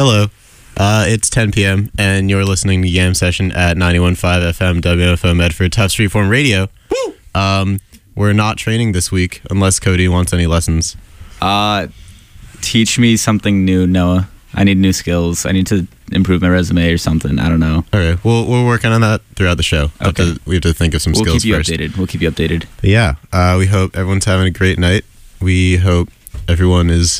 Hello. It's 10 p.m. and you're listening to Yam Session at 91.5 FM WFO Medford Tough Street Form Radio. We're not training this week unless Cody wants any lessons. Teach me something new, Noah. I need new skills. I need to improve my resume or something. I don't know. Okay, we're working on that throughout the show. Okay. We have to think of some skills first. We'll keep you updated. But yeah, we hope everyone's having a great night. We hope everyone has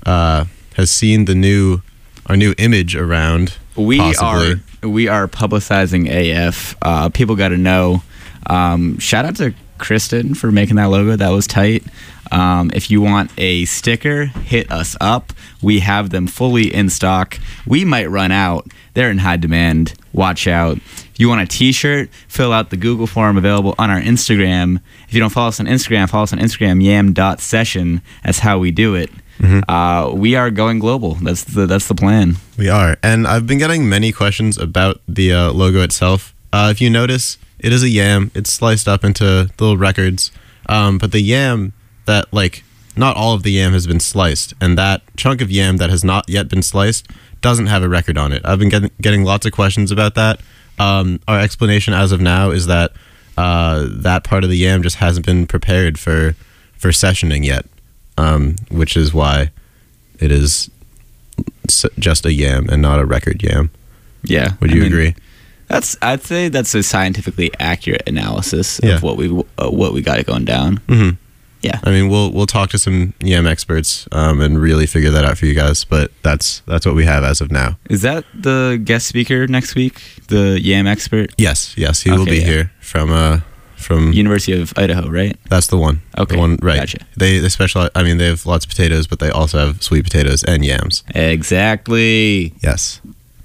seen our new image around. We are publicizing AF. People got to know. Shout out to Kristen for making that logo. That was tight. If you want a sticker, hit us up. We have them fully in stock. We might run out. They're in high demand. Watch out. If you want a t-shirt, fill out the Google form available on our Instagram. If you don't follow us on Instagram, yam.session. That's how we do it. Mm-hmm. We are going global. That's the plan. We are. And I've been getting many questions about the logo itself. If you notice, it is a yam. It's sliced up into little records. But the yam that, not all of the yam has been sliced. And that chunk of yam that has not yet been sliced doesn't have a record on it. I've been getting lots of questions about that. Our explanation as of now is that that part of the yam just hasn't been prepared for sessioning yet. Which is why it is just a yam and not a record yam. Yeah. Would you agree? I'd say that's a scientifically accurate analysis of what we got going down. Mm-hmm. Yeah. I mean, we'll talk to some yam experts and really figure that out for you guys. But that's what we have as of now. Is that the guest speaker next week? The yam expert? Yes, he will be here from University of Idaho, right? That's the one. Okay, the one, right. Gotcha. They specialize. I mean, they have lots of potatoes, but they also have sweet potatoes and yams. Exactly. Yes.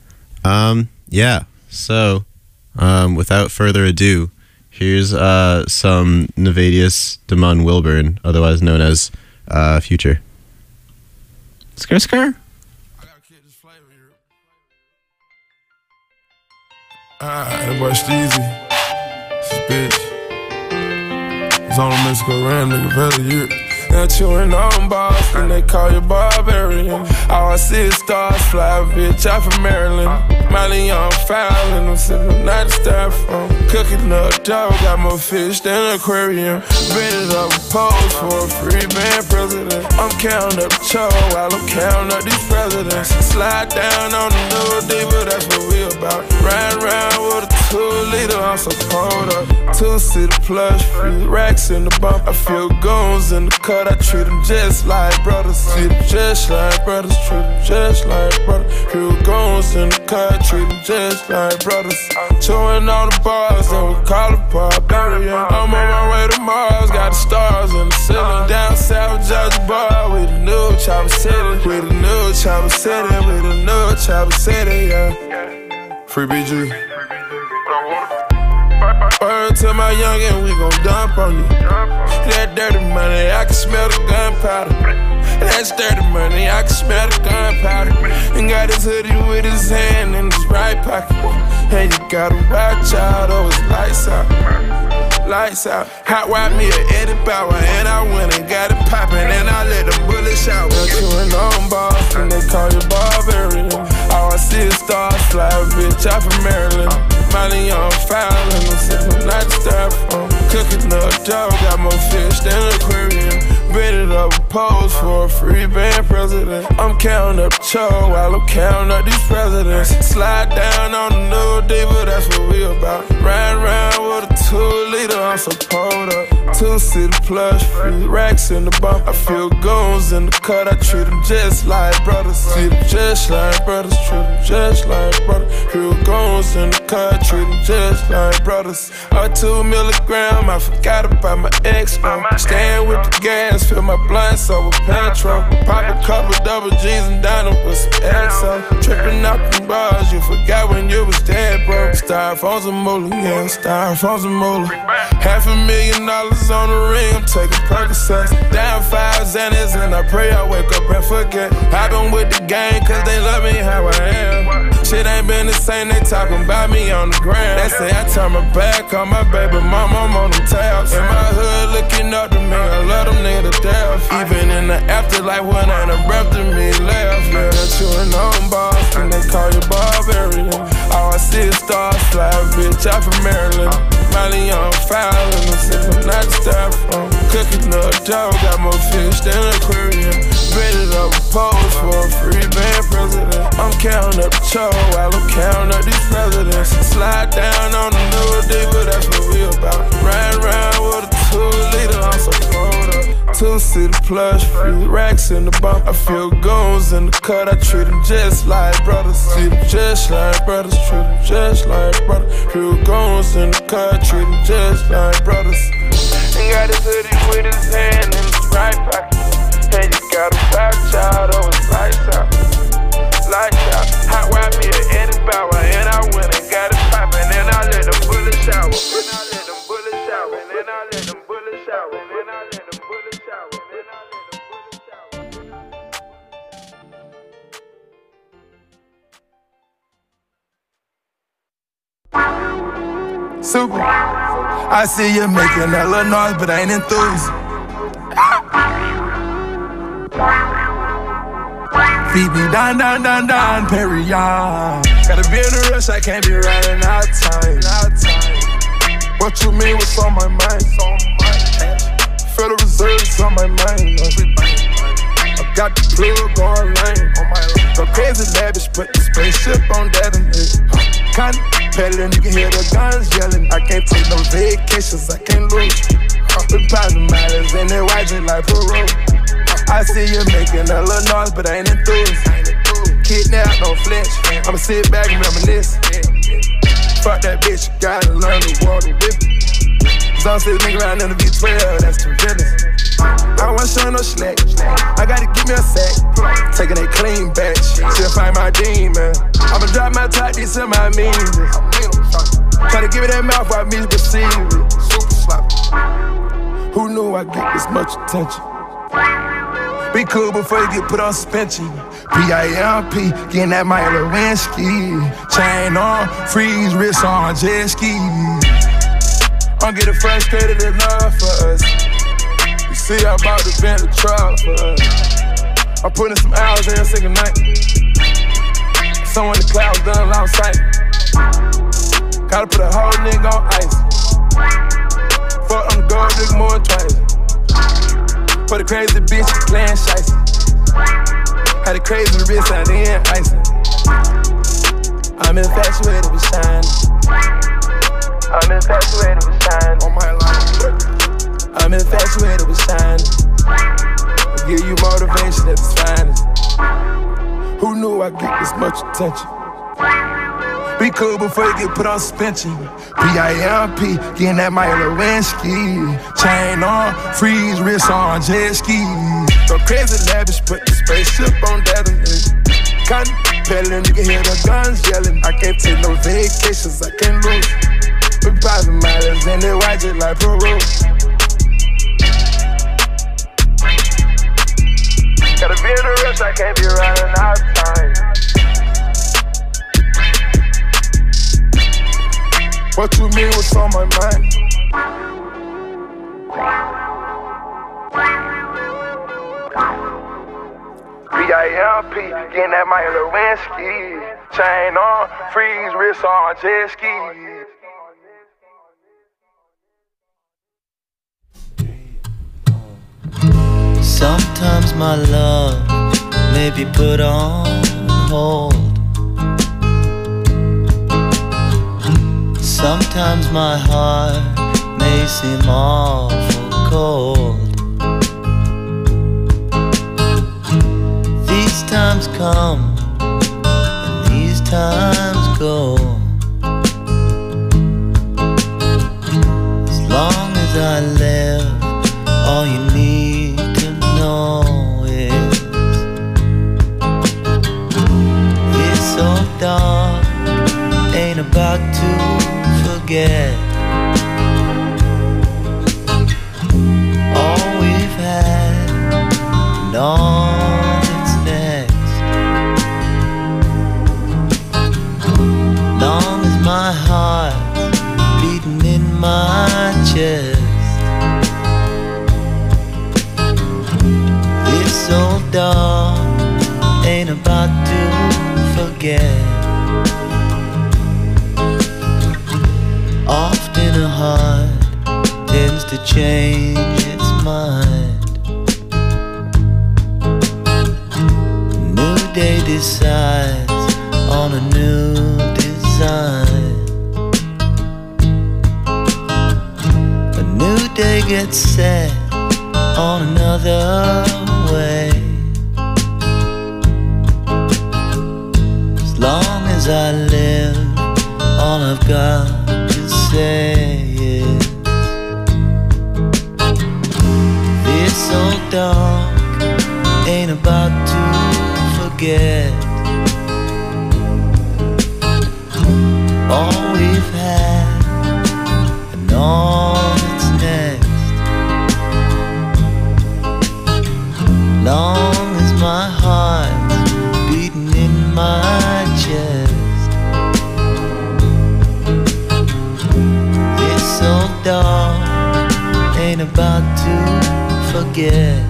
Yeah. So, without further ado, here's some Nevadius Damon Wilburn, otherwise known as Future. Skr. I gotta keep this flavor here. That boy Steezy. This bitch. It's on the Mexico Ram, nigga, better year. Now chewing on balls, and they call you barbarian. All I see is stars fly, bitch, out from Maryland. Miley on file, and I'm sipping not the styrofoam. Cooking up dough, got more fish than an aquarium. Ready up a pose for a free band president. I'm counting up the cho while I'm counting up these presidents. Slide down on the new diva, that's what we about. Ride around with a 2-liter, I'm so pulled up. 2-seater plush, free racks in the bump. I feel goons in the cut, I treat them just like brothers. Treat them just like brothers, treat them just like brothers. Feel goons in the cut, treat them just like brothers. Chewing on the bars, and we call it barbarian. I'm on my way to Mars, got the stars in the ceiling. Down south, Georgia bar, with the new Chopper City. With the new Chopper City, with the new Chopper City, yeah. Free BG. Word to my youngin', we gon' dump on you. That dirty money, I can smell the gunpowder. That's dirty money, I can smell the gunpowder. And got his hoodie with his hand in his right pocket. And you gotta watch out, oh, it's lights out. Lights out. Hot wipe me a Eddie Bauer, and I went and got it poppin', and I let them bullets out. They're chewing on balls, and they call you barbarian. All I see is stars fly, bitch, out from Maryland. Miley on file, and I'm sipping not the styrofoam. Cooking up dough, got more fish than an aquarium. Ready up a pose for a free band president. I'm counting up the cho while I'm counting up these presidents. Slide down on the new diva, that's what we about. Ride around with a 2-liter, I'm so pulled up. 2-seater plush, free racks in the bump. I feel goons in the cut, I treat them just like brothers. Treat them just like brothers, treat them just like brothers. Feel goons in the cut, treat them just like brothers. 2 milligram, I forgot about my ex. Staying with the gas, fill my blunt so with petrol. Pop a couple double G's and down them with some XO. Tripping out them bars, you forgot when you was dead, bro. Styrofoam's a moolah, yeah, styrofoam's a moolah. $500,000 on the ring, I'm taking Percocets. Down 5 Xanax and I pray I wake up and forget. I been with the gang cause they love me how I am. Shit ain't been the saying they talking about me on the ground. They say I turn my back on my baby mama, I'm on them tabs. In my hood looking up to me, I love them niggas to death. Even in the afterlife when I done breath to me left. Yeah, that you and on boss, and they call you barbarian. All I see is stars fly, bitch, I'm from Maryland. Miley on fire, and I'm sick, I'm not the styrofoam. Cooking up dough, got more fish than an aquarium. Ready to pose for a free band president. I'm counting up the cho while I'm counting up these presidents. Slide down on the new diva, that's what we about. Riding around with a 2-liter, I'm so cold up. 2-seater plush, free racks in the bump. I feel goons in the cut, I treat them just like brothers. Treat them just like brothers, treat them just like brothers. Feel goons in the cut, treat them just like brothers. Ain't got his hoodie with his hand in his right pocket. And you got a back child, oh it's lights out. Lights out. Hot wipe me an Eddie Bauer, and I went and got it poppin'. And I let them bullets shower. And I let them bullets shower. And I let them bullets shower. And I let them bullets shower. And I let them bullets shower. Super. I see you making that little noise, but I ain't enthused. Feed me down, down, down, down, Perrier. Gotta be in a rush, I can't be running out of time. What you mean, what's on my mind? Federal Reserve's on my mind. I got the plug going lame. Go crazy lavish, put the spaceship on that and it. Contemplating, you can hear the guns yelling. I can't take no vacations, I can't lose. With positive matters and they watching like parole. I see you making a little noise, but I ain't enthused. Kidnap, no flinch. I'ma sit back and reminisce. Fuck that bitch, gotta learn to walk the whip. Zone says nigga around in the V12, that's too jealous. I don't wanna show no slack. I gotta give me a sack. Taking a clean batch. She'll find my demon. I'ma drop my top, these in my means. Try to give it that mouth while me receive it. Super sloppy. Who knew I'd get this much attention? Be cool before you get put on suspension. PIMP, getting that Mike Lewinsky. Chain on, freeze, wrist on, jet ski. I'm getting frustrated enough for us. You see, I'm about to bend the truck for us. I'm putting some hours in, singing night. Someone in the clouds done lost sight. Gotta put a whole nigga on ice. Fuck, I'm gold, nigga more than twice. For the crazy bitch, playing shiesty. Had a crazy wrist out in icing. I'm infatuated with shining. I'm infatuated with shining. On my line. I'm infatuated with shining. I'll give you motivation at its finest. Who knew I'd get this much attention? Be cool before you get put on suspension. PIMP, getting that Mike Lewinsky. Chain on, freeze, wrist on, jet ski. Go crazy lavish, put the spaceship on that and it. Contemplating, you can hear the guns yelling. I can't take no vacations, I can't lose. With private matters and they watch it like parole. Gotta be in a rush, I can't be running out of time. What you mean, what's on my mind? PIMP, getting that Mike Lewinsky. Chain on, freeze, wrist on, jet ski. Sometimes my love may be put on hold. Sometimes my heart may seem awful cold. These times come and these times go. As long as I live, all you need to know is it's so dark, ain't about to forget all we've had and all that's next. my heart beating in my chest. This old dog ain't about to forget. Often a heart tends to change its mind. A new day decides on a new design. A new day gets set on another way. As long as I live, all I've got to say is this old dog ain't about to forget all we've had and all that's next. Long as my heart's beating in my chest, this old dog ain't about to forget.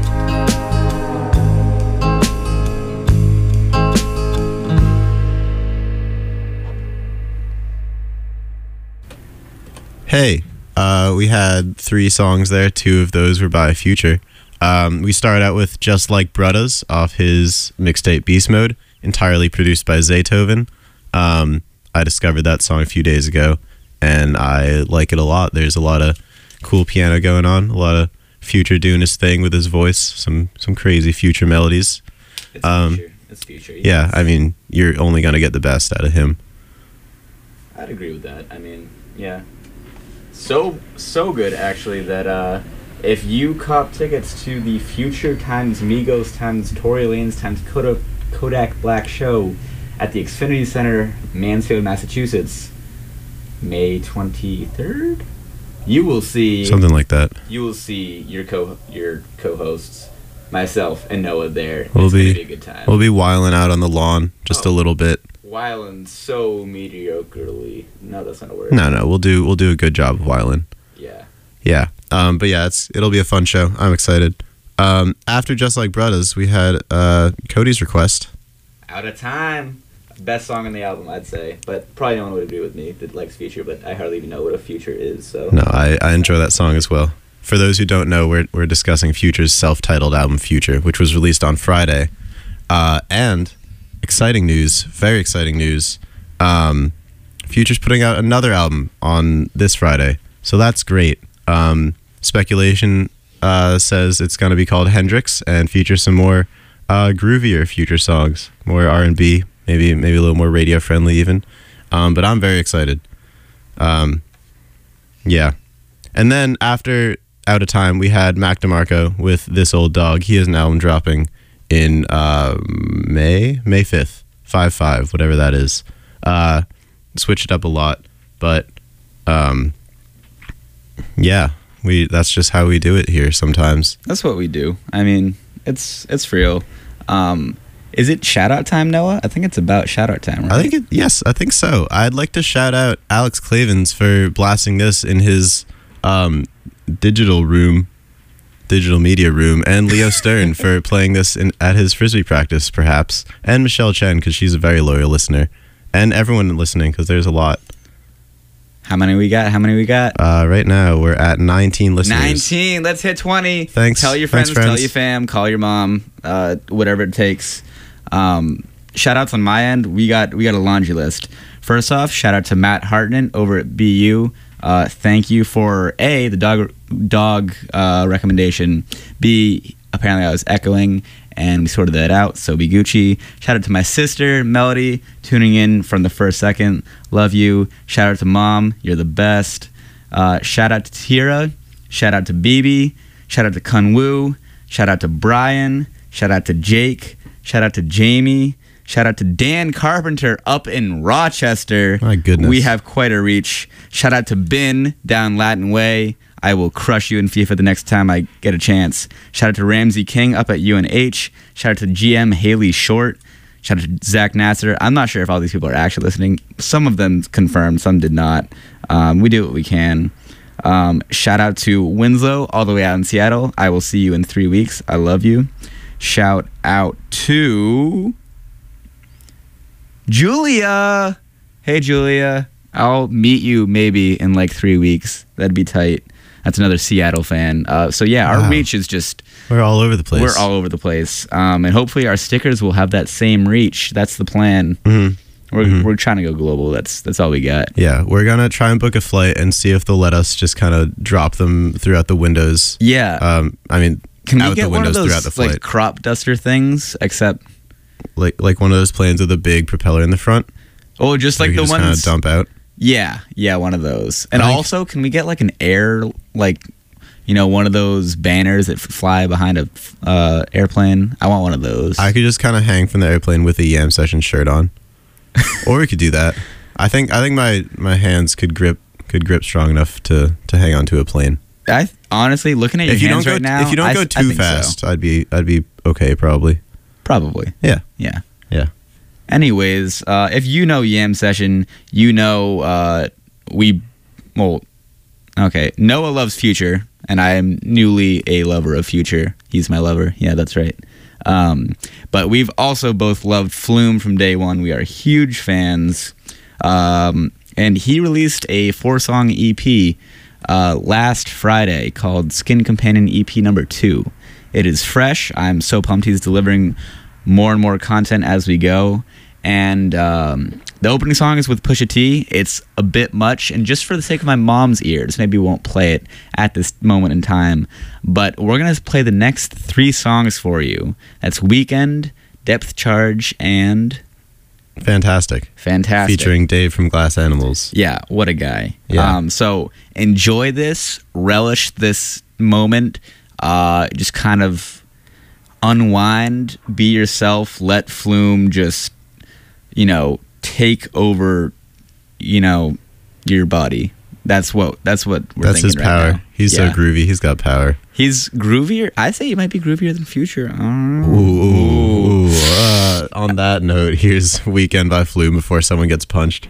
Hey, we had 3 songs there. 2 of those were by Future. We started out with Just Like Brothers off his mixtape Beast Mode, entirely produced by Zaytoven. I discovered that song a few days ago, and I like it a lot. There's a lot of cool piano going on, a lot of Future doing his thing with his voice, some crazy Future melodies. It's Future. It's Future. Yes. Yeah, I mean, you're only going to get the best out of him. I'd agree with that. I mean, yeah. So good, actually, that if you cop tickets to the Future times Migos times Tory Lanez times Kodak Black show at the Xfinity Center, Mansfield, Massachusetts, May 23rd, you will see Something like that. You will see your co-hosts, myself and Noah there. We'll it's be gonna be a good time. We'll be whiling out on the lawn just a little bit. Whiling so mediocrely. No, that's not a word. No, we'll do a good job of whiling. Yeah. Yeah. But yeah, it'll be a fun show. I'm excited. After Just Like Brothers, we had Cody's request. Out of Time. Best song on the album, I'd say. But probably no one would agree with me that likes Future, but I hardly even know what a Future is. So No, I enjoy that song as well. For those who don't know, we're discussing Future's self-titled album Future, which was released on Friday. And exciting news, very exciting news. Future's putting out another album on this Friday, so that's great. Speculation says it's going to be called Hendrix and feature some more groovier Future songs, more R&B, maybe a little more radio friendly even. But I'm very excited. Yeah. And then after Out of Time, we had Mac DeMarco with This Old Dog. He has an album dropping in May 5th, 5/5, whatever that is. Switched it up a lot, but yeah, that's just how we do it here sometimes. that's what we do. I mean, it's real. Is it shout out time, Noah? I think it's about shout out time, right? Yes, I think so. I'd like to shout out Alex Clavens for blasting this in his digital media room, and Leo Stern for playing this at his Frisbee practice, perhaps, and Michelle Chen, because she's a very loyal listener, and everyone listening, because there's a lot. How many we got? Right now, we're at 19 listeners. 19. Let's hit 20. Thanks. Tell your friends, tell your fam, call your mom, whatever it takes. Shout outs on my end. We got a laundry list. First off, shout out to Matt Hartnett over at BU. Thank you for A, the dog recommendation. B, apparently I was echoing, and we sorted that out, so be Gucci. Shout out to my sister, Melody, tuning in from the first second. Love you. Shout out to Mom. You're the best. Shout out to Tira. Shout out to BB. Shout out to Kunwoo. Shout out to Brian. Shout out to Jake. Shout out to Jamie. Shout out to Dan Carpenter up in Rochester. My goodness. We have quite a reach. Shout out to Ben down Latin Way. I will crush you in FIFA the next time I get a chance. Shout out to Ramsey King up at UNH. Shout out to GM Haley Short. Shout out to Zach Nasser. I'm not sure if all these people are actually listening. Some of them confirmed, some did not. We do what we can. Shout out to Winslow, all the way out in Seattle. I will see you in 3 weeks. I love you. Shout out to Julia. Hey, Julia. I'll meet you maybe in like 3 weeks. That'd be tight. That's another Seattle fan. So yeah, our reach is just... We're all over the place. We're all over the place. And hopefully our stickers will have that same reach. That's the plan. We're trying to go global. That's all we got. Yeah, we're going to try and book a flight and see if they'll let us just kind of drop them throughout the windows. Yeah. I mean, can we out get the one of windows throughout the those flight. like crop duster things, except... Like one of those planes with a big propeller in the front? Oh, just Where like you the just ones... kind of dump out? Yeah, one of those. And I think- also, can we get like an air, like... You know, one of those banners that fly behind a airplane. I want one of those. I could just kind of hang from the airplane with a Yam Session shirt on, or we could do that. I think my hands could grip strong enough to hang onto a plane. I honestly, looking at your hands right now, if you don't go too think fast, so. I'd be okay probably. Probably. Yeah. Anyways, if you know Yam Session, you know Noah loves Future. And I am newly a lover of Future. He's my lover. Yeah, that's right. But we've also both loved Flume from day one. We are huge fans. And he released a 4-song EP last Friday called Skin Companion EP number 2. It is fresh. I'm so pumped he's delivering more and more content as we go. And the opening song is with Pusha T. It's a bit much, and just for the sake of my mom's ears, maybe we won't play it at this moment in time. But we're going to play the next 3 songs for you. That's Weekend, Depth Charge, and... Fantastic. Featuring Dave from Glass Animals. Yeah, what a guy. Yeah. So enjoy this, relish this moment, just kind of unwind, be yourself, let Flume just... take over, your body. That's what we're thinking his right power. now. He's so groovy. He's got power. He's groovier. I say he might be groovier than Future. Ooh. On that note, here's Weekend by Flume before someone gets punched.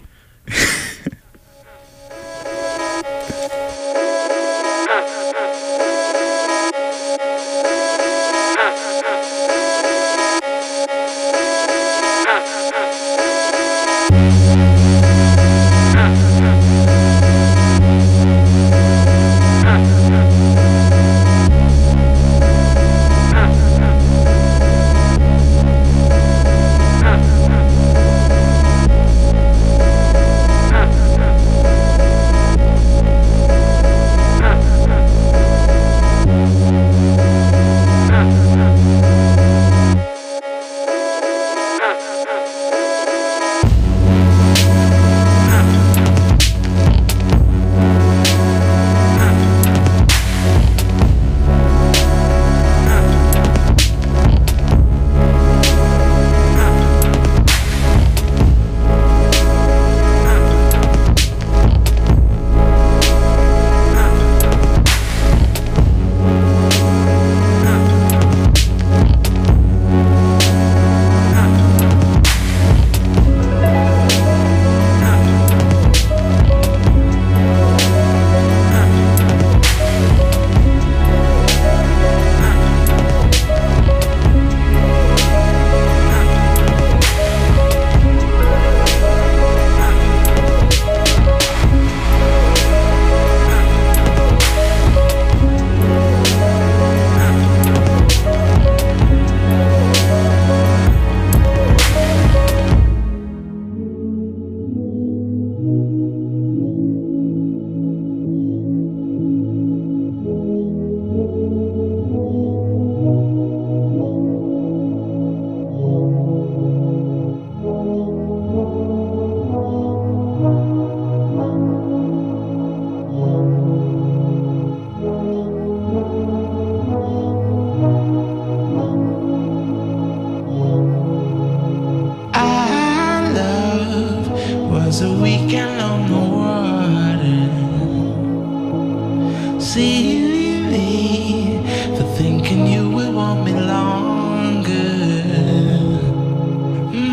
For thinking you would want me longer.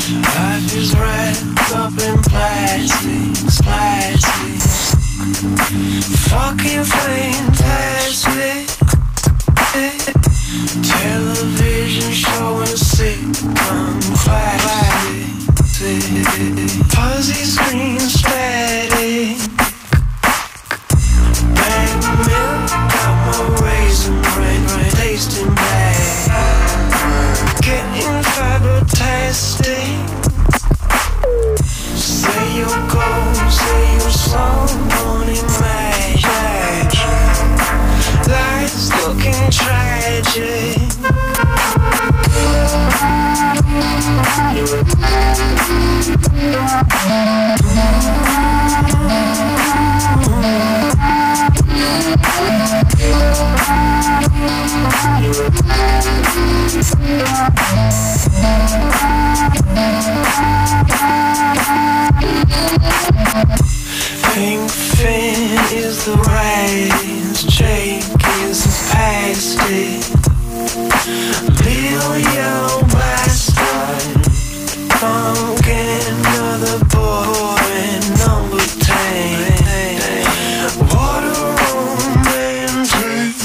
Life is wrapped up in plastics, plastics. Fucking fantastic. Television showing sitcom classics. Fuzzy screen static. Bang milk, got my raisin brain, tasting bad. Getting fiber-tastic. Say your goals, say your song, money match. Life's looking tragic. Pink fin is the race, Jake is the pasty. Little yellow bastard, I'm getting another boy, number 10. What a romantic.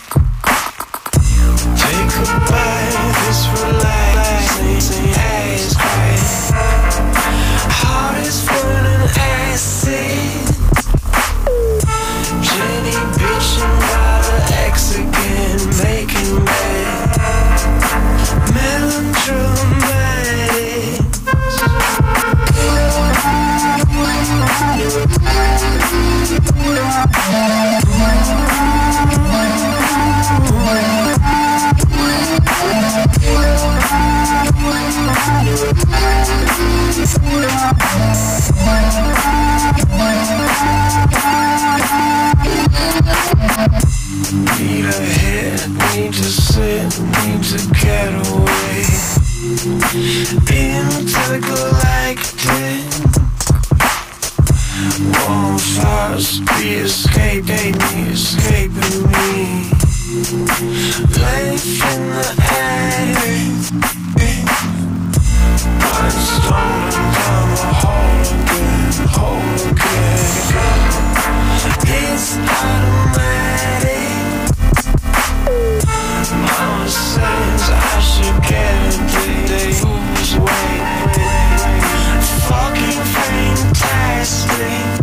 Take a bite, this relaxing ass crack. Heart is full of acid. Jenny bitchin' got her ex again, making bad. Melodramatic. Need a hit, need to sit, need to get away intergalactic. Warm fires be escaping me. Life in the attic. I'm stumbling down the hole again. It's automatic. Mama says I should get a day away. Fucking fantastic.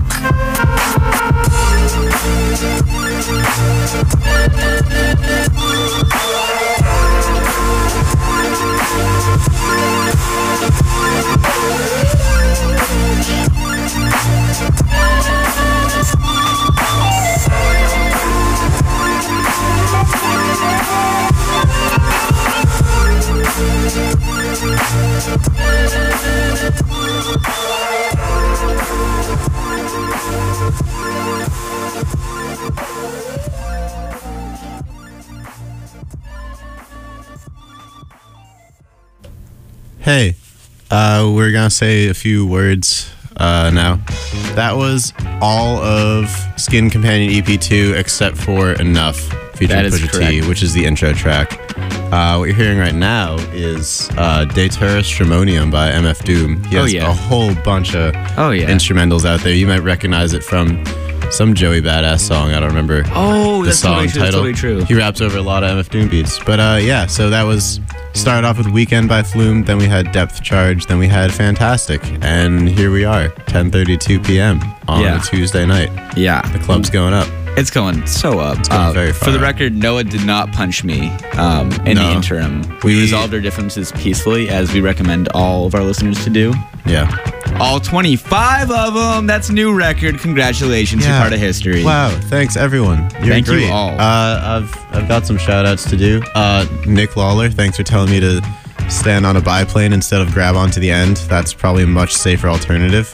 Hey, we're gonna say a few words now. That was all of Skin Companion EP2 except for Enough, featuring Pusha T, which is the intro track. What you're hearing right now is Datura Stramonium by MF Doom. He has a whole bunch of instrumentals out there. You might recognize it from some Joey Badass song. I don't remember the song title. That's totally true. He raps over a lot of MF Doom beats. But yeah, so that was... Started off with Weekend by Flume, then we had Depth Charge, then we had Fantastic, and here we are, 10:32 p.m. on a Tuesday night. Yeah. The club's going up. It's going so up. It's going very far. For the record, Noah did not punch me in the interim. We resolved our differences peacefully, as we recommend all of our listeners to do. Yeah. All 25 of them. That's a new record. Congratulations. You're part of history. Wow. Thanks, everyone. Thank great. you all. I've got some shout-outs to do. Nick Lawler, thanks for telling me to stand on a biplane instead of grab onto the end. That's probably a much safer alternative.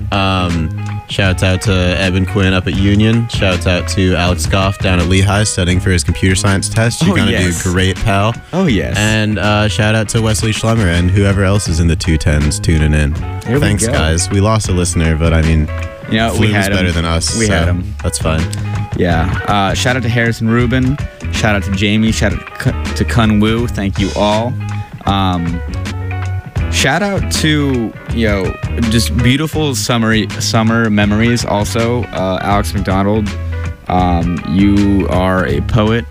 Shouts out to Eben Quinn up at Union. Shouts out to Alex Goff down at Lehigh studying for his computer science test. You're gonna do great, pal. Oh, yes. And shout out to Wesley Schlemmer and whoever else is in the 210s tuning in. Thanks, guys. We lost a listener, but I mean, we had him. better than us. We had him. That's fine. Yeah. Shout out to Harrison Rubin. Shout out to Jamie. Shout out to Kun Wu. Thank you all. Shout out to, just beautiful summer memories also. Alex McDonald, you are a poet,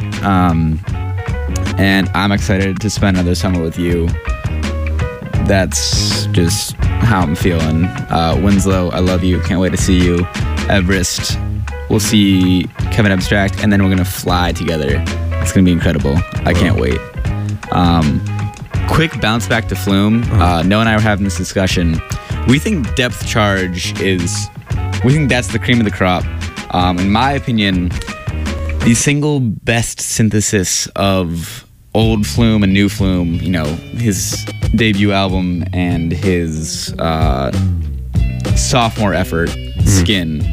and I'm excited to spend another summer with you. That's just how I'm feeling. Winslow, I love you. Can't wait to see you. Everest, we'll see Kevin Abstract, and then we're going to fly together. It's going to be incredible. I can't wait. Quick bounce back to Flume. Noah and I were having this discussion. We think Depth Charge we think that's the cream of the crop. In my opinion, the single best synthesis of old Flume and new Flume, his debut album and his sophomore effort, Skin.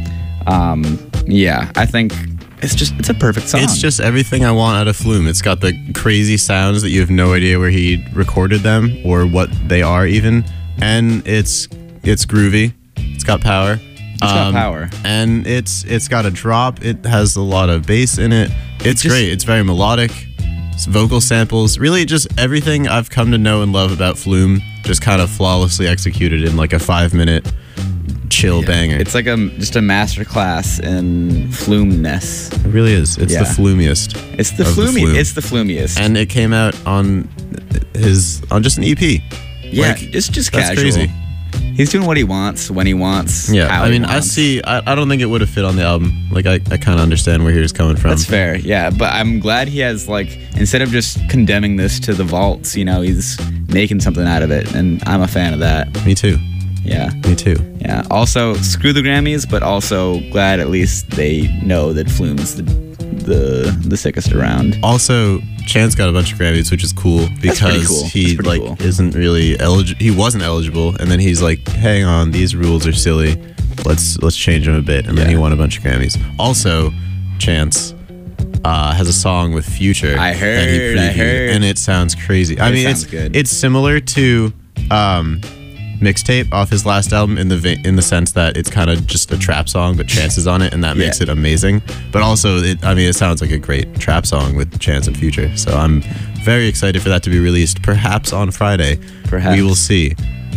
I think it's a perfect song. It's just everything I want out of Flume. It's got the crazy sounds that you have no idea where he recorded them or what they are even, and it's groovy. It's got power. And it's got a drop. It has a lot of bass in it. It's great. It's very melodic. It's vocal samples. Really, just everything I've come to know and love about Flume, just kind of flawlessly executed in like a 5-minute chill banger. It's like just a masterclass in Flume-ness. It really is. It's the flumiest. It's the Flume. It's the flumiest. And it came out on just an EP. Yeah, it's just casual. That's crazy. He's doing what he wants, when he wants. Yeah, how I mean, he wants. I don't think it would have fit on the album. Like, I kind of understand where he was coming from. That's fair, yeah. But I'm glad he has, instead of just condemning this to the vaults, he's making something out of it. And I'm a fan of that. Me too. Yeah. Me too. Yeah. Also, screw the Grammys, but also glad at least they know that Flume's the sickest around. Also, Chance got a bunch of Grammys, which is cool because he isn't really eligible. He wasn't eligible, and then he's like, "Hang on, these rules are silly. Let's change them a bit." And then he won a bunch of Grammys. Also, Chance has a song with Future. I heard, and it sounds crazy. It's good. It's similar to Mixtape off his last album in the sense that it's kind of just a trap song, but Chance is on it, and that makes it amazing. But also, it sounds like a great trap song with Chance and Future. So I'm very excited for that to be released, perhaps on Friday. Perhaps. We will see.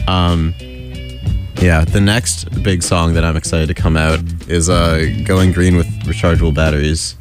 The next big song that I'm excited to come out is Going Green with Rechargeable Batteries.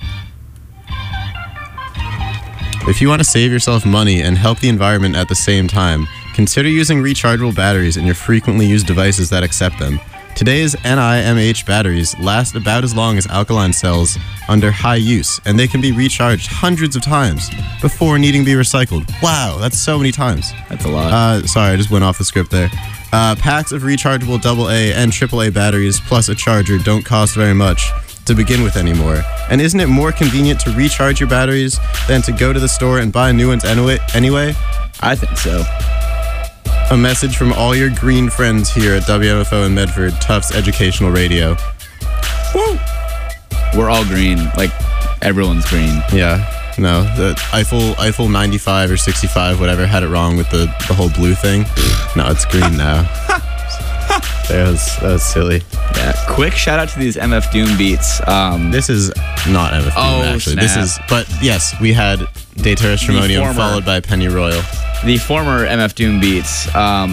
If you want to save yourself money and help the environment at the same time, consider using rechargeable batteries in your frequently used devices that accept them. Today's NiMH batteries last about as long as alkaline cells under high use, and they can be recharged hundreds of times before needing to be recycled. Wow, that's so many times. That's a lot. Sorry, I just went off the script there. Packs of rechargeable AA and AAA batteries plus a charger don't cost very much to begin with anymore. And isn't it more convenient to recharge your batteries than to go to the store and buy new ones anyway? I think so. A message from all your green friends here at WMFO in Medford, Tufts Educational Radio. Woo! We're all green. Everyone's green. Yeah. No, the Eiffel 95 or 65, whatever, had it wrong with the whole blue thing. No, it's green now. That was silly. Yeah. Quick shout out to these MF Doom beats. This is not MF Doom, actually. Snap. But yes, we had De Terrestrimonium followed by Penny Royal. The former MF Doom beats.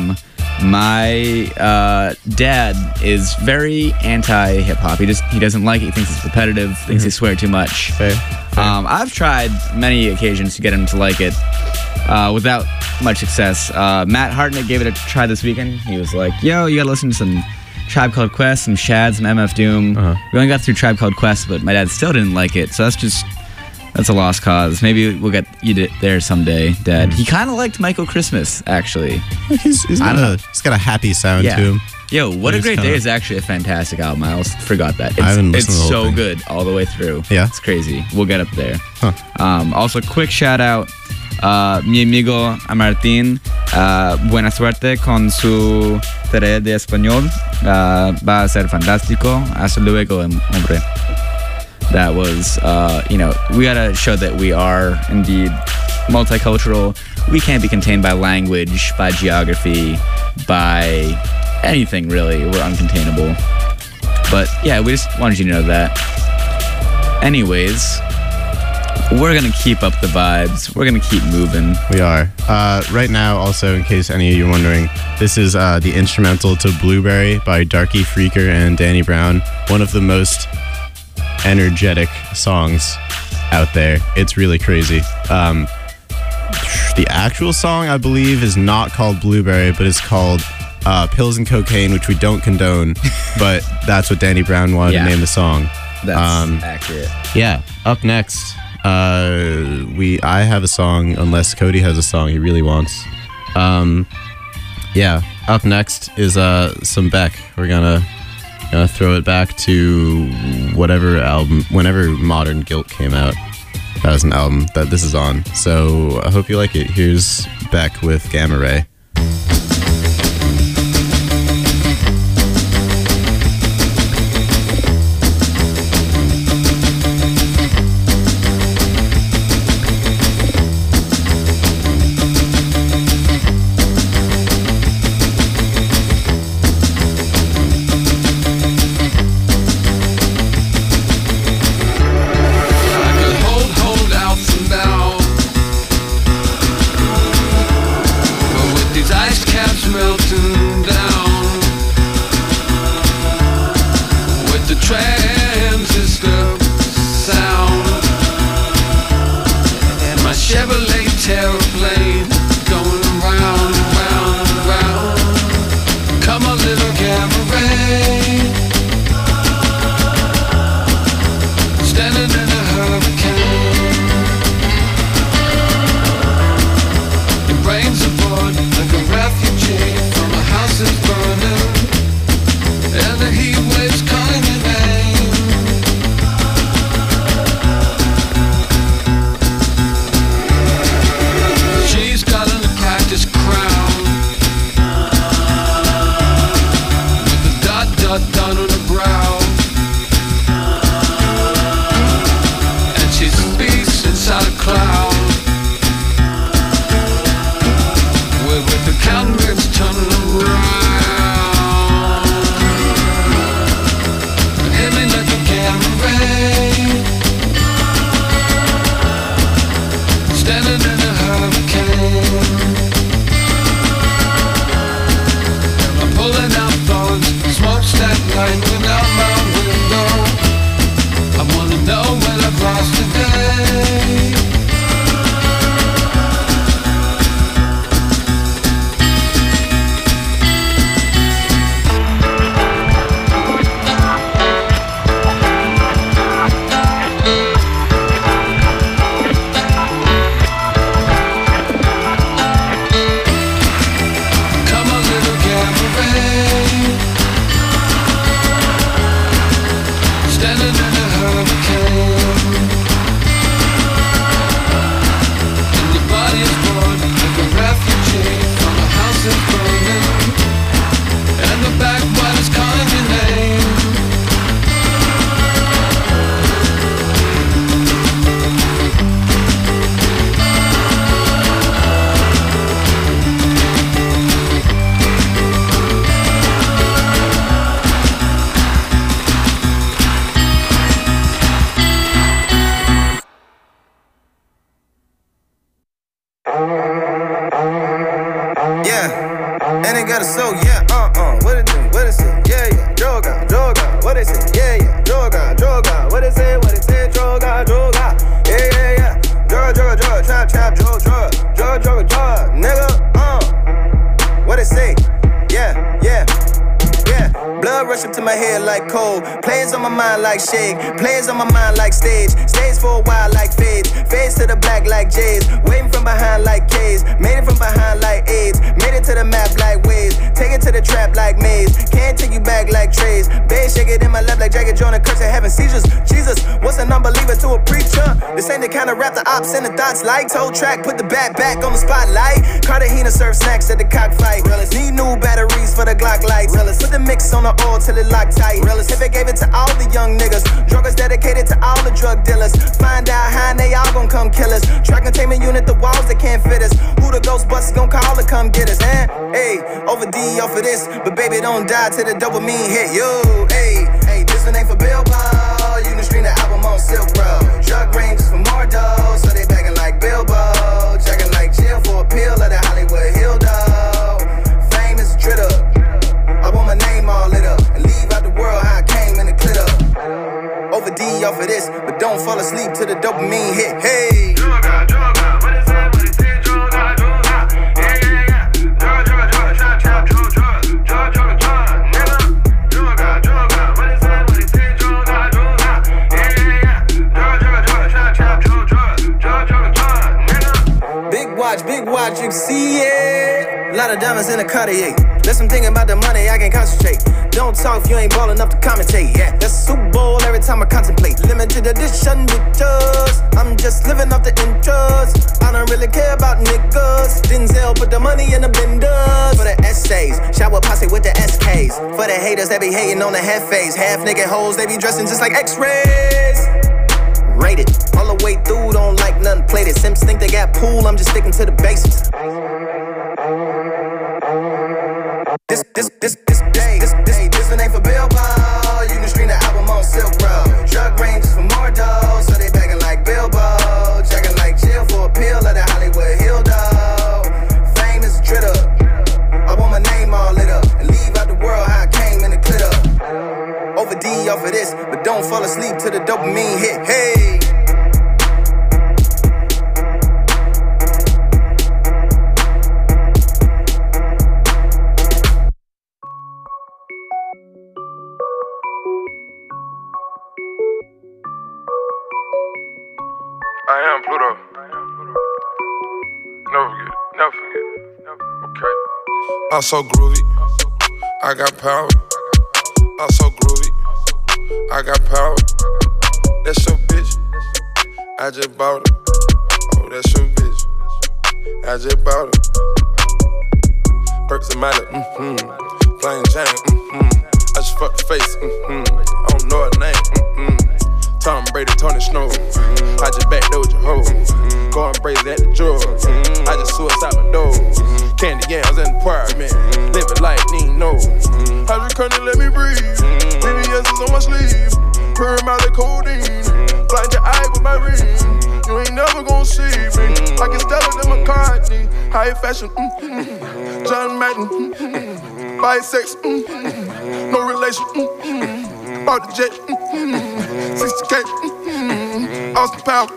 My dad is very anti-hip-hop. He doesn't like it. He thinks it's repetitive. Thinks they swear too much. Fair. I've tried many occasions to get him to like it without much success. Matt Hartnett gave it a try this weekend. He was like, yo, you gotta listen to some Tribe Called Quest, some Shad, some MF Doom. We only got through Tribe Called Quest, but my dad still didn't like it. So that's a lost cause. Maybe we'll get you there someday, Dad. He kind of liked Michael Christmas, actually. He's got a happy sound to him. Yo, What a Great Day is actually a fantastic album. I almost forgot that. I haven't listened to the whole so thing. good all the way through. Yeah. It's crazy. We'll get up there. Huh. Also, quick shout out, mi amigo Martín. Buena suerte con su tarea de español. Va a ser fantástico. Hasta luego, hombre. That was, we gotta show that we are indeed multicultural. We can't be contained by language, by geography, by anything really. We're uncontainable. But yeah, we just wanted you to know that. Anyways, We're going to keep up the vibes. We're going to keep moving. We are. Right now, also, in case any of you are wondering, this is the instrumental to Blueberry by Darky Freaker and Danny Brown. One of the most energetic songs out there. It's really crazy. The actual song, I believe, is not called Blueberry, but it's called Pills and Cocaine, which we don't condone, but that's what Danny Brown wanted to name the song. That's accurate. Yeah. Up next, I have a song, unless Cody has a song he really wants. Yeah. Up next is some Beck. We're gonna throw it back to whatever album, whenever Modern Guilt came out. That was an album that this is on. So I hope you like it. Here's Beck with Gamma Ray. Shake, players on my mind like stage, stays for a while like fades, fades to the black like J's, waiting from behind like K's, made it from behind like AIDS, made it to the map like waves, take it to the trap like maze, can't take you back like trays, babe shake it in my lap like Jagger Jonah, curse and having seizures, Jesus, what's an unbeliever to a preacher, this ain't the kind of rap the ops and the dots like, toe track, put the bat back on the spotlight, Cartagena serve snacks at the cockfight, need new batteries for the Glock lights, put the mix on the oil till it lock tight, if it gave it to all the young niggas, druggers dedicated to all the drug dealers. Find out how and they all gon' come kill us. Track containment unit, the walls that can't fit us. Who the Ghostbusters gon' call to come get us, eh? Hey, over D off of this, but baby don't die till the dopamine hit you. Hey, this one ain't for Billboard. You can stream the album album on Silk Road. Drug rings for more dough, so they begging like Bilbo. Checking like jail for a pill of the Hollywood Hill dough. Fame is a tritter. I want my name all lit up and leave out the world how I came in the clit up. Over D off of this, but don't fall asleep till the dopamine hit. Hey. Big watch, you can see it. A lot of diamonds in the Cartier. Less I'm thinking about the money, I can't concentrate. Don't talk if you ain't ball enough to commentate. Yeah, that's a Super Bowl every time I contemplate. Limited edition bitches. I'm just living off the interest. I don't really care about niggas. Denzel put the money in the benders. For the essays, shower posse with the SKs. For the haters that be hating on the half face. Half naked hoes, they be dressing just like X-rays. Rated all the way through, don't like nothing plated. Simps think they got pool, I'm just sticking to the basics. This one ain't for Bilbo. You can stream the album on Silk Road. Drug rings for more dough, so they begging like Bilbo. Checking like jail for a pill of the Hollywood Hill dough. Fame is a tritter. I want my name all lit up and leave out the world how I came in the clit up. Over D off of this, but don't fall asleep till the dopamine hit. Hey. I am Pluto. Never forget it. Never forget it. Okay. I'm so groovy. I got power. I'm so groovy. I got power. That's your bitch. I just bought her. Oh, that's your bitch. I just bought her. Perks and Miley. Plain Jane. I just fucked the face. I don't know her name. Tom Brady, Tony Snow. I just backdoored your hoe. Going crazy at the drug. I just suicide my door. Candy yams in the apartment. Living like Nino. Hydrocodone, let me breathe. VVS is on my sleeve. Purring my like codeine. Blind your eye with my ring. You ain't never gonna see me. I can Stella than McCartney. High fashion. John Madden. Bisex. No relation. Bought the jet. 60K. Austin Power.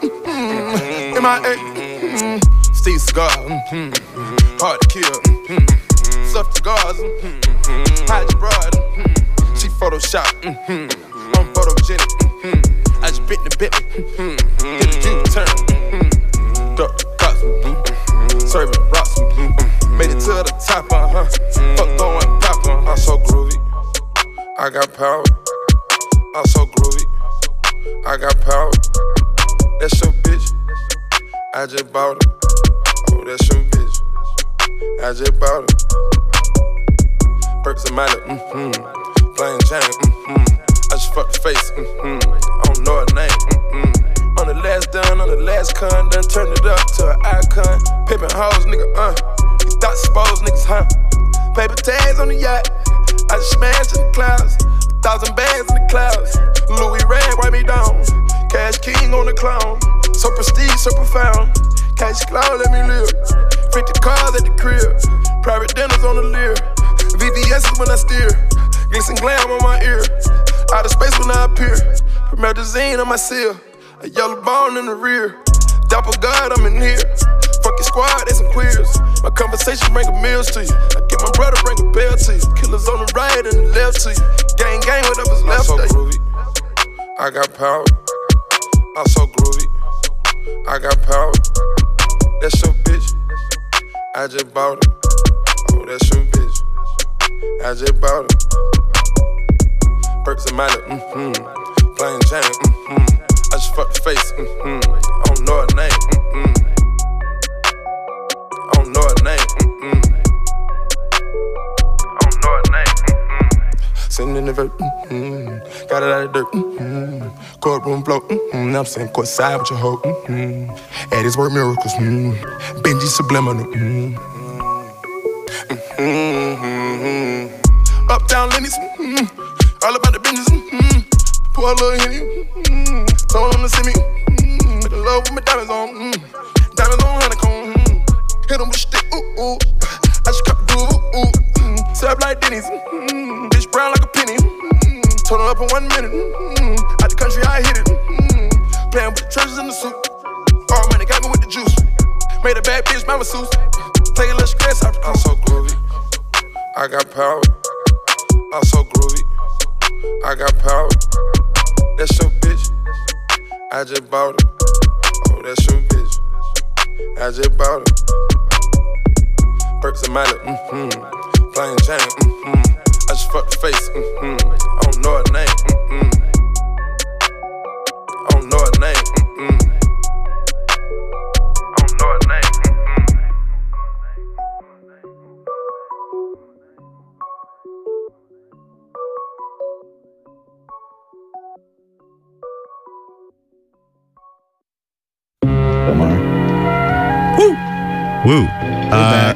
MIA. Steve Cigar. Hard to kill. Soft cigars. Hide your broad. She Photoshop. I'm photogenic. I just bit the bit. Did a U-turn. Duck the cops. Serving rocks. Made it to the top. Fuck going pop. I'm so groovy. I got power. I'm so groovy. I got power. That's your bitch. I just bought her. Oh, that's your bitch. I just bought her. Perks and Miley. Plain Jane. I just fucked the face. I don't know her name. On the last done, on the last con, done turned it up to an icon. Pimpin' hoes, nigga, These thoughts exposed niggas, Paper tags on the yacht. I just smashed in the clouds. 1,000 bags in the clouds. Louis Rag, wipe me down. Cash King on the clown. So prestige, so profound. Cash cloud, let me live. 50 cars at the crib. Private dinners on the Lear. VVS is when I steer. Glisten glam on my ear. Out of space when I appear. Promethazine on my seal. A yellow bone in the rear. Dapper God, I'm in here. Fuck your squad, they some queers. My conversation bring a meals to you. I get my brother, bring a bell to you. Killers on the right and the left to you. Gang, whatever's left. I'm so groovy. I got power. I'm so groovy. I got power. That's your bitch. I just bought her. Oh, that's your bitch. I just bought her. Perks and Miley. Plain Jane. I just fucked the face. I don't know her name. I don't know her name. I don't know her name. Sitting in the vert. Got it out of dirt. Courtroom flow. Now I'm sitting courtside with your hoe. At his work miracles. Benji subliminal. Uptown Lenny's. All about the business. Pour a little Henny. Told him to see me. Make love with my diamonds on. Diamonds on honeycomb. Hit him with a stick. Ooh. I just cut the groove. Ooh. Serve like Denny's. Bitch brown like a penny. Told her up in 1 minute. Out the country, I hit it. Playing with the treasures in the suit. All money got me with the juice. Made a bad bitch my masseuse. Take a little stress off the crew. I'm so groovy. I got power. I'm so groovy. I got power. That's your bitch. I just bought her. Oh, that's your bitch. I just bought her. Perks and Miley. Plain Jane. I just fucked the face. I don't know her name. I don't know her name. I don't know her name. Woo. back.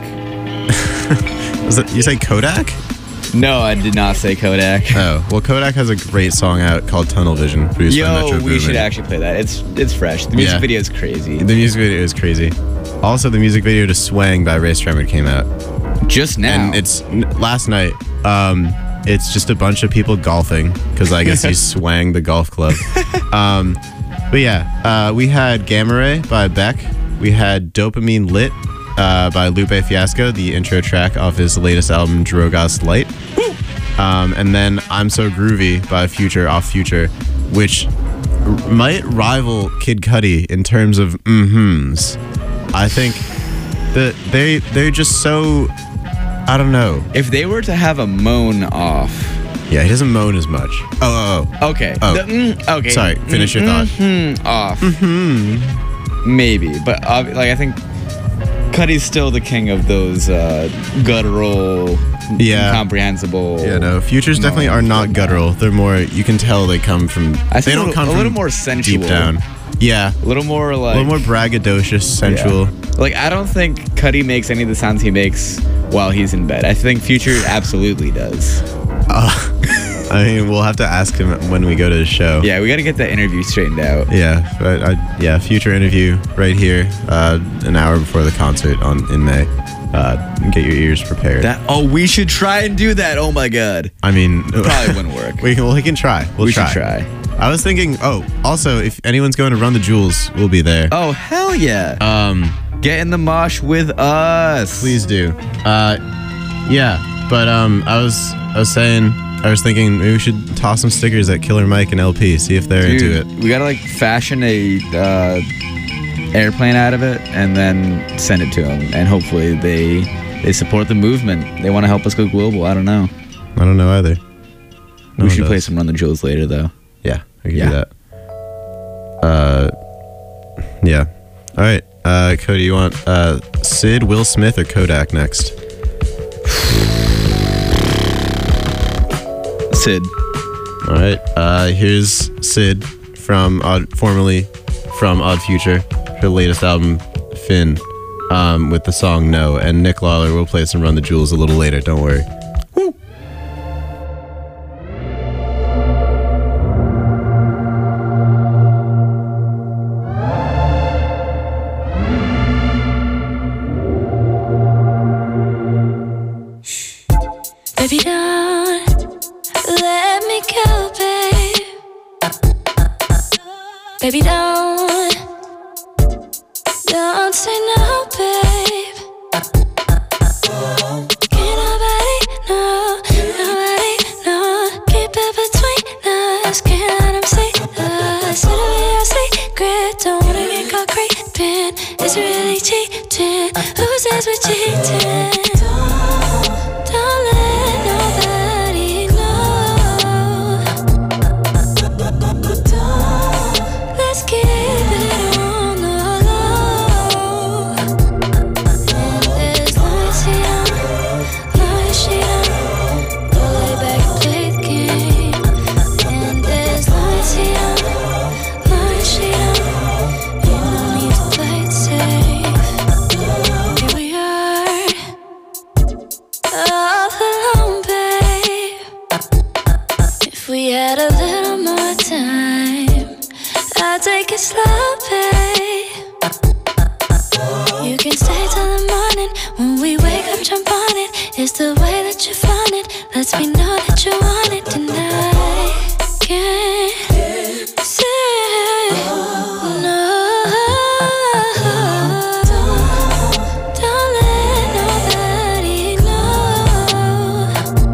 Was it, you say Kodak? No, I did not say Kodak. Oh, well, Kodak has a great song out called Tunnel Vision, produced by Metro Yo, we Boomin. should actually play that. It's fresh. The music video is crazy. The music video is crazy. Also, the music video to Swang by Ray Shremmerd came out. Just now. And it's last night. It's just a bunch of people golfing, because I guess you swang the golf club. But yeah, we had Gamma Ray by Beck. We had Dopamine Lit by Lupe Fiasco, the intro track off his latest album, Drogas Light. And then I'm So Groovy by Future off Future, which might rival Kid Cudi in terms of mm-hms. I think that they're just so, I don't know. If they were to have a moan off. Yeah, he doesn't moan as much. Okay. Oh. Okay. Sorry, finish your thought. Off. Maybe, but like I think Cudi's still the king of those guttural, incomprehensible. Yeah, no, Futures definitely are not guttural. They're more, you can tell they come from. They don't come from a little more sensual. Deep down. Yeah. A little more like. A little more braggadocious, sensual. Yeah. Like, I don't think Cudi makes any of the sounds he makes while he's in bed. I think Future absolutely does. I mean, we'll have to ask him when we go to the show. Yeah, we got to get that interview straightened out. Yeah, but Future interview right here, an hour before the concert in May. Get your ears prepared. We should try and do that. Oh my god. I mean, it probably wouldn't work. We can try. We should try. I was thinking. Also, if anyone's going to Run the Jewels, we'll be there. Oh hell yeah. Get in the mosh with us. Please do. Yeah, but I was thinking maybe we should toss some stickers at Killer Mike and LP, see if they're into it. We gotta fashion a airplane out of it and then send it to them, and hopefully they support the movement. They want to help us go global. I don't know. I don't know either. We should play some Run the Jewels later, though. Yeah, we can do that. Yeah. All right, Cody, you want Sid, Will Smith, or Kodak next? Sid. All right. Here's Sid formerly from Odd Future, her latest album, Finn, with the song No. And Nick Lawler will play some Run the Jewels a little later. Don't worry. Woo. Baby, don't let me go, babe. Baby, don't say no, babe. Can't nobody know, keep it between us. Can't let them see us. It'll be our secret, don't wanna get caught creeping. Is it really cheating? Who says we're cheating? Don't let nobody know. Let's keep it on the low. And there's no she don't go lay back and play the game. And there's no she don't, you don't need to play it safe. Here we are, all alone, babe. If we had a little more time, gotta take it slow, babe. You can stay till the morning. When we wake up, jump on it. It's the way that you find it. Lets me know that you want it tonight. Can't say no. Don't let nobody know.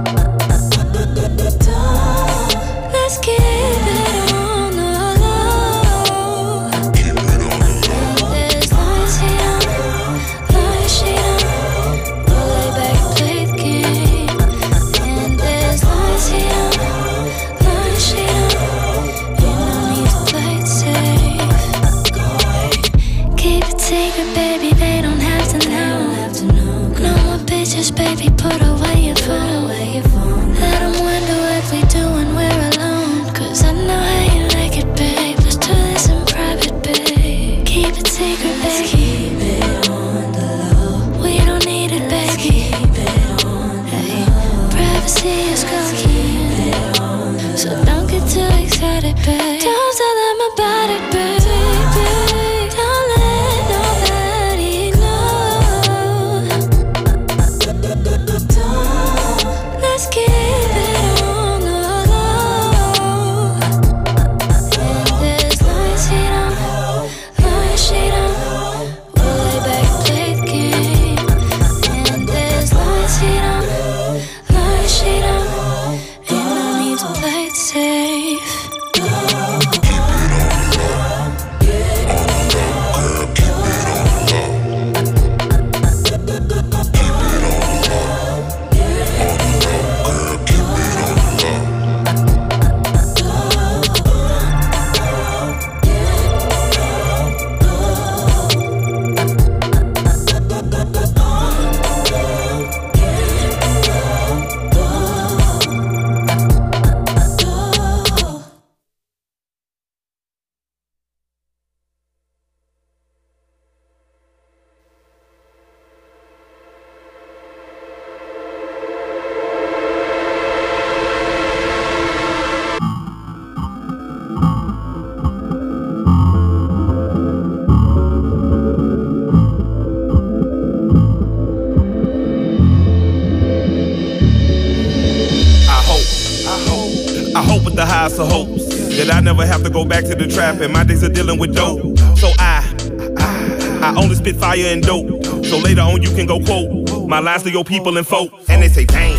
Let's keep it on the low. As long as he don't, long as she don't, we'll lay back and play the game. And as long as he don't, long as she don't, you no need to play it safe. Keep it secret, baby, they don't have to know. No more bitches, baby, put away your phone. Let them wonder what we do when we're alone. Cause I know how you like it, babe. Let's do this in private, babe. Keep it secret, baby. Keep it on the low. We don't need it, baby. Keep it on the low. Privacy is key. So don't get too excited, babe. Don't tell them about it, baby. Don't let nobody know. Let's keep it on the low. And as long as he don't, long as she don't, we'll lay back and play the game. And as long as he don't, long as she don't, ain't no need to play it safe. I hope with the highest of hopes that I never have to go back to the trap and my days are dealing with dope. So I only spit fire and dope. So later on you can go quote my lines to your people and folk. And they say, dang,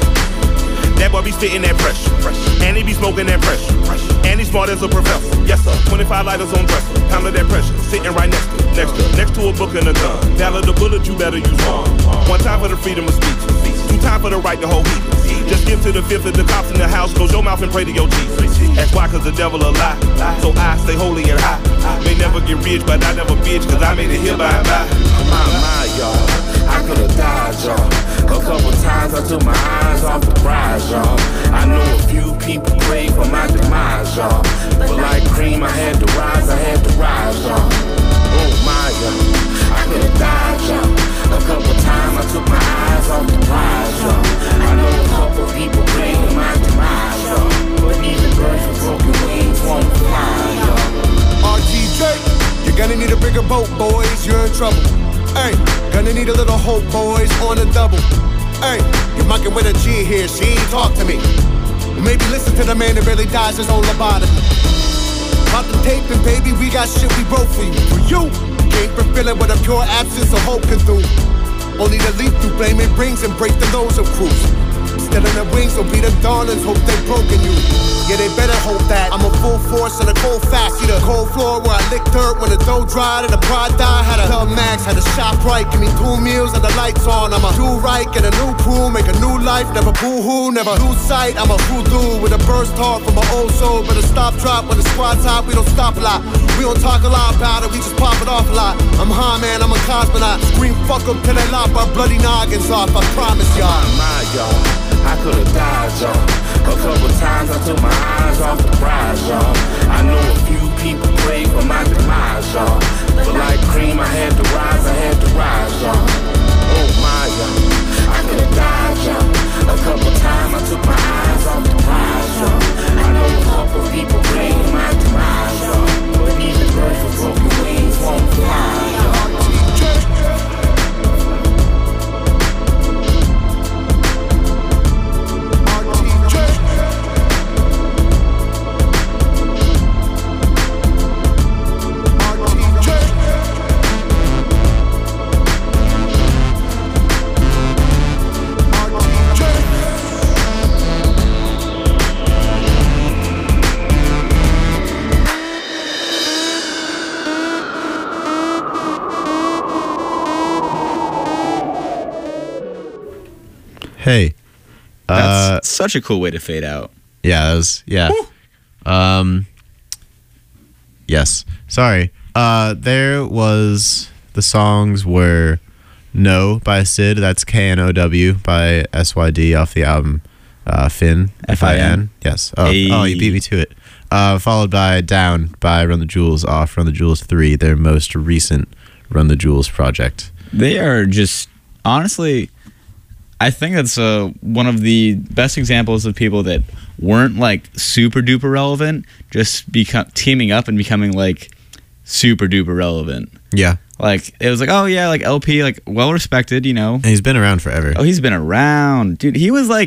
that boy be spitting that pressure. And he be smoking that pressure. And he's smart as a professor. Yes sir, 25 lighters on dresser. Pound of that pressure, sitting right next to a book and a gun. Valid the bullet, you better use one. One time for the freedom of speech. Two time for the right to hold heat. Just give to the fifth of the cops in the house. Close your mouth and pray to your Jesus. That's why, cause the devil a lie. So I stay holy and high. May never get rich, but I never bitch, cause I made it here by and by. My, y'all, I could've died, y'all. A couple times I took my eyes off the prize, y'all. I know a few people prayed for my demise, y'all. But like cream, I had to rise, y'all. Oh my, y'all, I could've died, y'all. A couple times I took my eyes off the prize, y'all. I know a couple people prayed for my demise, y'all. But even birds with broken wings won't fly, y'all. RTJ, you're gonna need a bigger boat, boys, you're in trouble. Hey, gonna need a little hope, boys, on the double. Hey, you're mucking with a G here, she ain't talk to me. Maybe listen to the man that really dies his own lobotomy. Pop the tape and baby, we got shit we wrote for you. For you, came from feeling what a pure absence of hope can do. Only the leap through blaming rings and break the nose of crews. Still in the wings, don't be the darlings, hope they broken you. Yeah, they better hope that I'm a full force and a cold fact. See the cold floor where I licked dirt when the dough dried and the pride died. Had a Tell Max, had a shop right, give me 2 meals and the lights on. I'ma do right, get a new crew, make a new life. Never boo-hoo, never lose sight. I'm a voodoo with a burst talk from my old soul. But a stop drop when the squad's hot, we don't stop a lot. We don't talk a lot about it, we just pop it off a lot. I'm high, man, I'm a cosmonaut. Scream fuck up till they lop our bloody noggins off, I promise y'all. My, y'all, I could've died, y'all. A couple times I took my eyes off the prize, y'all. I know a few people prayed for my demise, y'all. But like cream, I had to rise, y'all. Oh my, y'all, I could've died, y'all. A couple times I took my eyes off the prize, y'all. I know a couple people prayed for my demise, y'all. But Hey. That's such a cool way to fade out. Yeah, that was yes. Sorry. There was the songs were No by Sid, that's KNOW by SYD off the album Fin, F-I-N. Yes. Oh, you beat me to it. Followed by Down by Run the Jewels off Run the Jewels 3, their most recent Run the Jewels project. They are just, honestly, I think that's one of the best examples of people that weren't like super duper relevant, just teaming up and becoming like super duper relevant. Yeah. Like, it was like, oh yeah, like LP, like well respected, you know. And he's been around forever. Oh, he's been around, dude. He was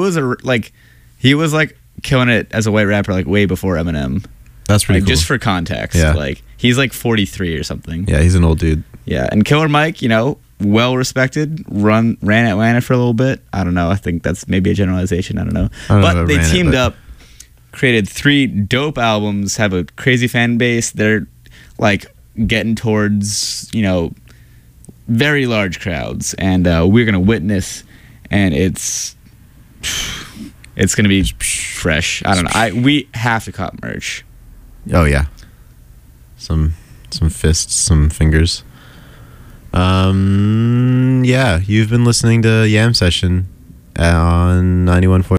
killing it as a white rapper like way before Eminem. That's pretty like, cool. Just for context, Yeah. like he's like 43 or something. Yeah, he's an old dude. Yeah, and Killer Mike, you know, well respected, ran Atlanta for a little bit. I don't know. I think that's maybe a generalization. I don't know. But they teamed up, created 3 dope albums, have a crazy fan base. They're like getting towards, you know, very large crowds, and we're gonna witness, and it's gonna be fresh. I don't know. We have to cop merch. Oh yeah. Some fists, some fingers. Yeah, you've been listening to Yam Session on 91.4